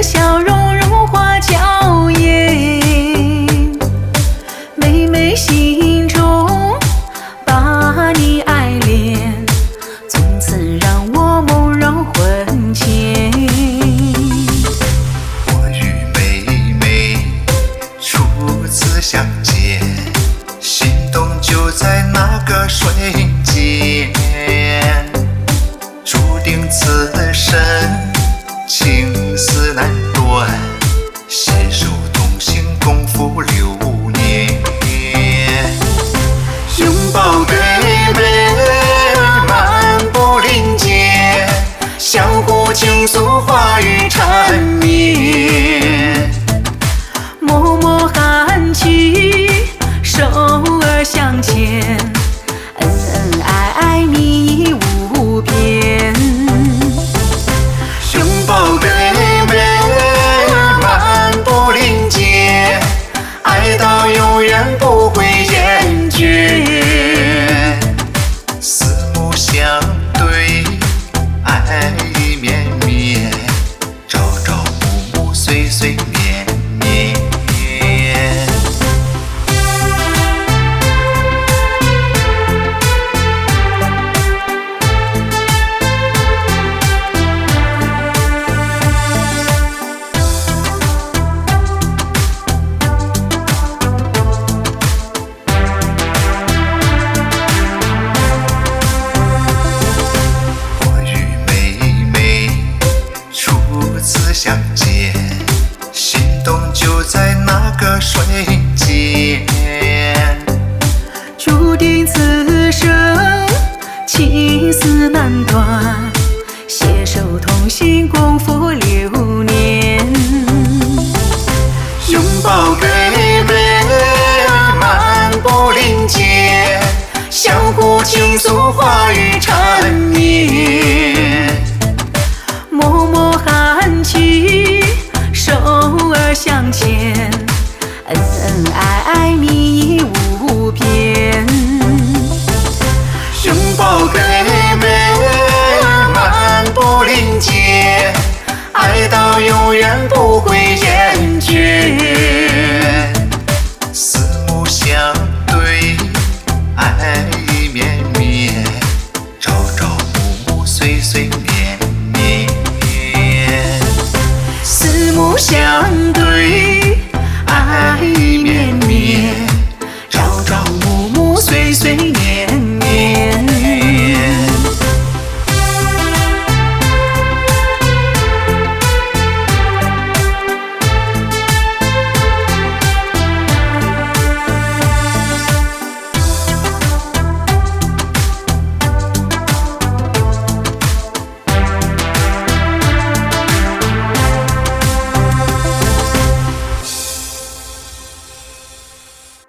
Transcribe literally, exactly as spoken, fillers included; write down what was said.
笑容如花娇艳，妹妹心中把你爱恋，从此让我梦绕魂牵。 我与妹妹初次相见，心动就在那个瞬间，注定此生情丝难断，携手同行共赴流年。拥抱对面，漫步林间，相互倾诉话语缠绵， 默默含情，手儿相牵，恩恩爱爱蜜意无边。 拥抱对面，漫步林间，爱到永远不会厌倦。四目相对，爱意绵绵，朝朝暮暮，岁岁年年。我与妹妹初次相见，心动就在那个瞬间， 注定此生情丝难断，携手同行共赴流年。 拥抱对面，漫步林间，相互倾诉话语缠绵， 默默含情，手儿相牵，恩恩爱爱蜜意